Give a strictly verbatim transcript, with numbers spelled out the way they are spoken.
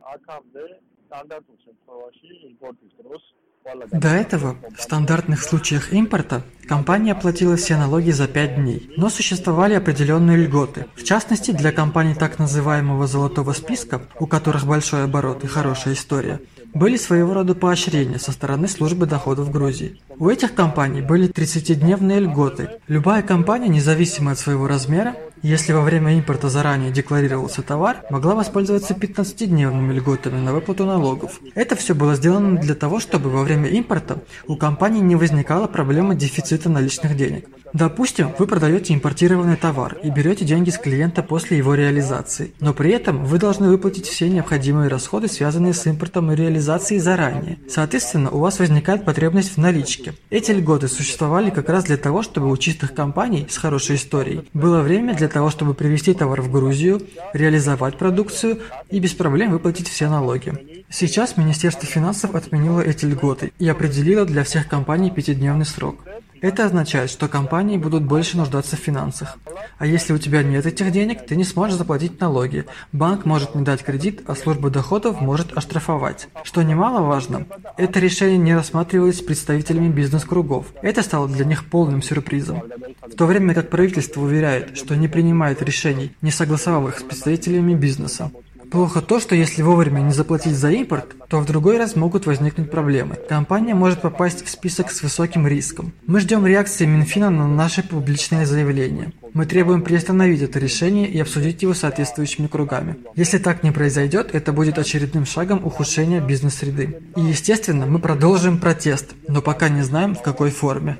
До этого, в стандартных случаях импорта, компания платила все налоги за пять дней, но существовали определенные льготы. В частности, для компаний так называемого «золотого списка», у которых большой оборот и хорошая история, были своего рода поощрения со стороны службы доходов Грузии. У этих компаний были тридцатидневные льготы. Любая компания, независимо от своего размера, если во время импорта заранее декларировался товар, могла воспользоваться пятнадцатидневными льготами на выплату налогов. Это все было сделано для того, чтобы во время импорта у компании не возникала проблема дефицита наличных денег. Допустим, вы продаете импортированный товар и берете деньги с клиента после его реализации, но при этом вы должны выплатить все необходимые расходы, связанные с импортом и реализацией заранее. Соответственно, у вас возникает потребность в наличке. Эти льготы существовали как раз для того, чтобы у чистых компаний с хорошей историей было время для того, чтобы привезти товар в Грузию, реализовать продукцию и без проблем выплатить все налоги. Сейчас Министерство финансов отменило эти льготы и определило для всех компаний пятидневный срок. Это означает, что компании будут больше нуждаться в финансах. А если у тебя нет этих денег, ты не сможешь заплатить налоги. Банк может не дать кредит, а служба доходов может оштрафовать. Что немаловажно, это решение не рассматривалось представителями бизнес-кругов. Это стало для них полным сюрпризом. В то время как правительство уверяет, что не принимает решений, не согласовав их с представителями бизнеса. Плохо то, что если вовремя не заплатить за импорт, то в другой раз могут возникнуть проблемы. Компания может попасть в список с высоким риском. Мы ждем реакции Минфина на наши публичные заявления. Мы требуем приостановить это решение и обсудить его с соответствующими кругами. Если так не произойдет, это будет очередным шагом ухудшения бизнес-среды. И, естественно, мы продолжим протест, но пока не знаем, в какой форме.